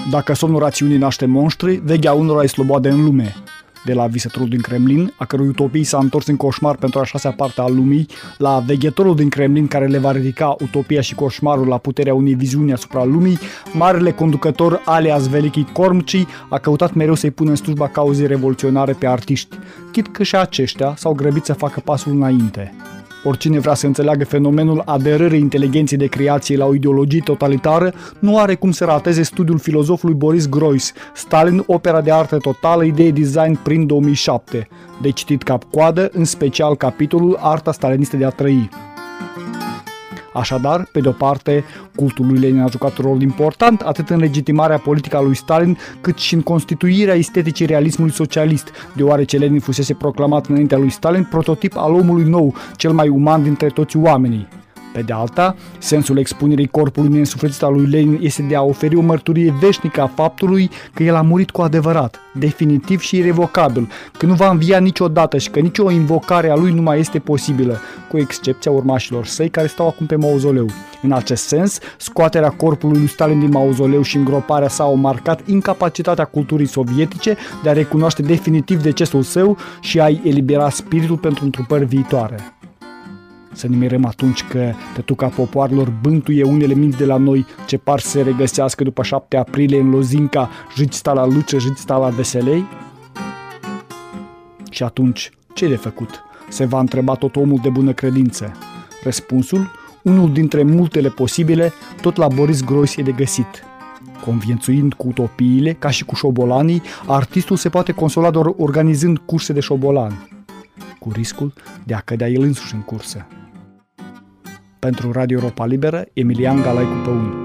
Dacă somnul rațiunii naște monștri, veghea unora e sloboadă în lume. De la visătorul din Kremlin, a cărui utopii s-a întors în coșmar pentru a șasea parte a lumii, la veghetorul din Kremlin care le va ridica utopia și coșmarul la puterea unei viziuni asupra lumii, marele conducător alias Velikii Kormci a căutat mereu să-i pună în slujba cauzei revoluționare pe artiști, chit că și aceștia s-au grăbit să facă pasul înainte. Oricine vrea să înțeleagă fenomenul aderării inteligenței de creație la o ideologie totalitară, nu are cum să rateze studiul filozofului Boris Groys, Stalin, opera de artă totală, idee design prin 2007, de citit cap-coadă, în special capitolul Arta stalinistă de a trăi. Așadar, pe de-o parte, cultul lui Lenin a jucat un rol important atât în legitimarea politică a lui Stalin, cât și în constituirea esteticii realismului socialist, deoarece Lenin fusese proclamat înaintea lui Stalin prototip al omului nou, cel mai uman dintre toți oamenii. Pe de alta, sensul expunerii corpului neînsuflețit al lui Lenin este de a oferi o mărturie veșnică a faptului că el a murit cu adevărat, definitiv și irevocabil, că nu va învia niciodată și că nicio invocare a lui nu mai este posibilă, cu excepția urmașilor săi care stau acum pe mauzoleu. În acest sens, scoaterea corpului lui Stalin din mauzoleu și îngroparea sa au marcat incapacitatea culturii sovietice de a recunoaște definitiv decesul său și a-i elibera spiritul pentru întrupări viitoare. Să ne mirăm atunci că tătuca popoarelor bântuie unele minți de la noi ce par să se regăsească după 7 aprilie în lozinca "Jici sta la Luce, jici sta la Veselei"? Și atunci, ce de făcut? Se va întreba tot omul de bună credință. Răspunsul, unul dintre multele posibile, tot la Boris Groys e de găsit. Conviețuind cu utopiile, ca și cu șobolanii, artistul se poate consola doar organizând curse de șobolani, cu riscul de a cădea el însuși în cursă. Pentru Radio Europa Liberă, Emilian Galaicu Păun.